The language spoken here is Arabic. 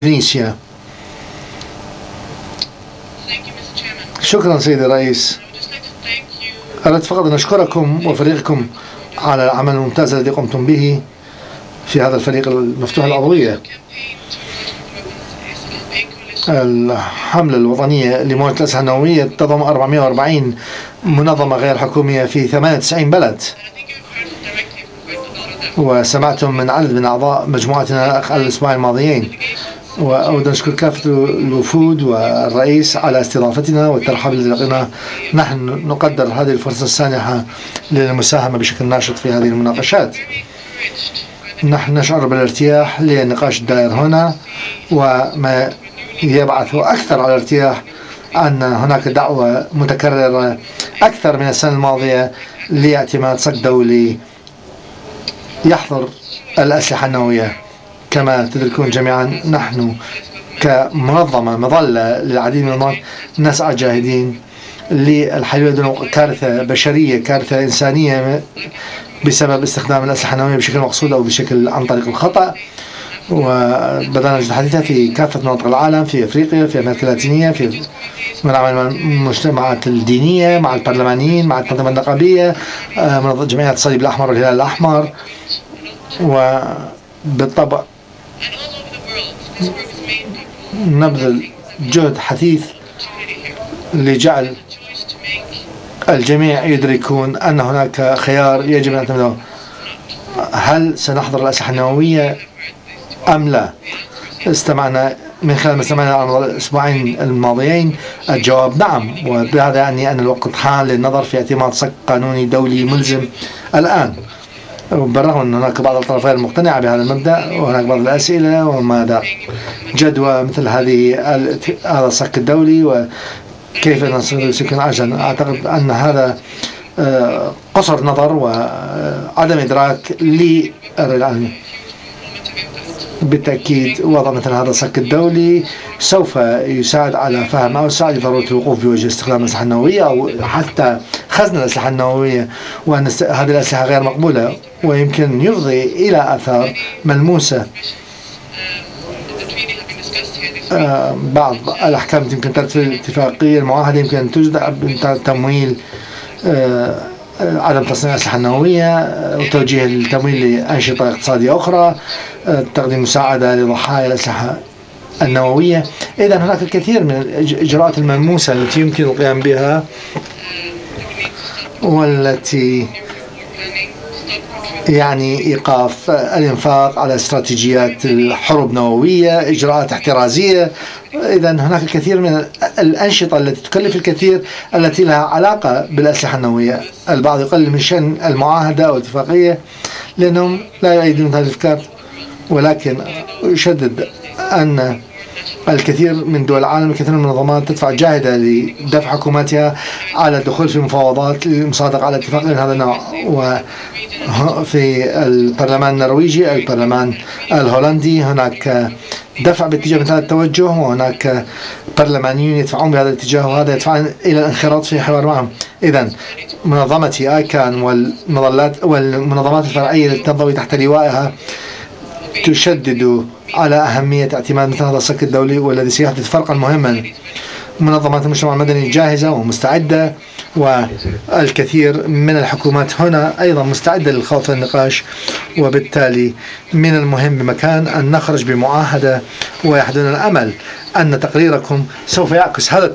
فينيسيا. شكرا سيدي الرئيس. أردت فقط أن أشكركم وفريقكم على العمل الممتاز الذي قمتم به في هذا الفريق المفتوح العضوية. الحملة الوطنية لمواجهة الأسلحة النووية تضم 440 منظمة غير حكومية في 98 بلد، وسمعتم من عدد من أعضاء مجموعتنا خلال الأسبوعين الماضيين. وأود أن أشكر كافة الوفود والرئيس على استضافتنا والترحاب الذي لقيناه. نحن نقدر هذه الفرصة السانحة للمساهمة بشكل ناشط في هذه المناقشات. نحن نشعر بالارتياح للنقاش الدائر هنا، وما يبعث أكثر على الارتياح أن هناك دعوة متكررة أكثر من السنة الماضية لاعتماد صك دولي يحظر الأسلحة النووية. كما تدركون جميعا، نحن كمنظمة مظلة للعديد من الأمراض نسعى جاهدين للحل دون كارثة بشرية، كارثة إنسانية بسبب استخدام الأسلحة النووية بشكل مقصود أو بشكل عن طريق الخطأ. وبدأنا الحديث في كافة مناطق العالم، في أفريقيا، في أمريكا اللاتينية، في المجتمعات الدينية، مع البرلمانيين، مع التنظيمات النقابية، جمعية الصليب الأحمر والهلال الأحمر. وبالطبع نبذل جهد حثيث لجعل الجميع يدركون أن هناك خيار يجب أن نعتمده: هل سنحظر الأسلحة النووية أم لا؟ استمعنا من خلال ما سمعنا على الأسبوعين الماضيين الجواب نعم، وبهذا يعني أن الوقت حان للنظر في اعتماد صك قانوني دولي ملزم الآن. بالرغم أن هناك بعض الأطراف غير مقتنعة بهذا المبدأ، وهناك بعض الأسئلة وماذا جدوى مثل هذا الصك الدولي وكيف نسيكون عجلا. أعتقد أن هذا قصر نظر وعدم إدراك للعلم. بالتأكيد وضع مثل هذا الصك الدولي سوف يساعد على فهم أو يساعد ضرورة الوقوف بوجه استخدام الأسلحة النووية أو حتى خزن الأسلحة النووية، وأن هذه الأسلحة غير مقبولة ويمكن يفضي إلى آثار ملموسة. بعض الأحكام يمكن ترتب الاتفاقية المعاهدة، يمكن أن تجد تمويل عدم تصنيع الأسلحة النووية وتوجيه التمويل لأنشطة اقتصادية أخرى، تقديم مساعدة لضحايا الأسلحة النووية. إذن هناك الكثير من الإجراءات الملموسة التي يمكن القيام بها، والتي يعني إيقاف الإنفاق على استراتيجيات الحرب نووية، إجراءات احترازية. إذن هناك الكثير من الأنشطة التي تكلف الكثير التي لها علاقة بالأسلحة النووية. البعض يقلل من شأن المعاهدة أو الاتفاقية لأنهم لا يؤيدون هذه الأفكار، ولكن يشدد أن الكثير من دول العالم، الكثير من المنظمات تدفع جاهدة لدفع حكوماتها على الدخول في مفاوضات للمصادقة على اتفاق من هذا النوع. وفي البرلمان النرويجي، البرلمان الهولندي، هناك دفع باتجاه مثل هذا التوجه، وهناك برلمانيون يدفعون بهذا الاتجاه، وهذا يدفعنا إلى الانخراط في حوار معهم. إذن منظمتي آيكان والمنظمات الفرعية التي تنضوي تحت لوائها تشدد على أهمية اعتماد مثل هذا الصك الدولي، والذي سيحدث فرقا مهما. منظمات المجتمع المدني جاهزة ومستعدة، والكثير من الحكومات هنا أيضا مستعدة للخوض في النقاش. وبالتالي من المهم بمكان أن نخرج بمعاهدة، ويحدثنا الأمل أن تقريركم سوف يعكس هذا